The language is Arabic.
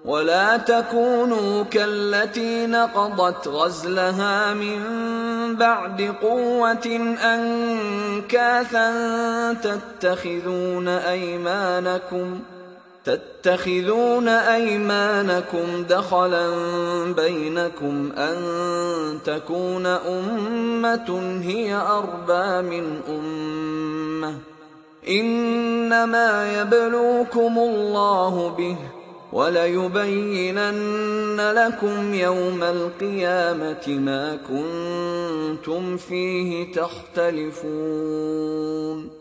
ولا تكونوا كالتي نقضت غزلها من بعد قوة أنكاثا تتخذون أيمانكم دخلا بينكم أن تكون أمة هي أربى من أمة، إنما يبلوكم الله به وليبينن لكم يوم القيامة ما كنتم فيه تختلفون.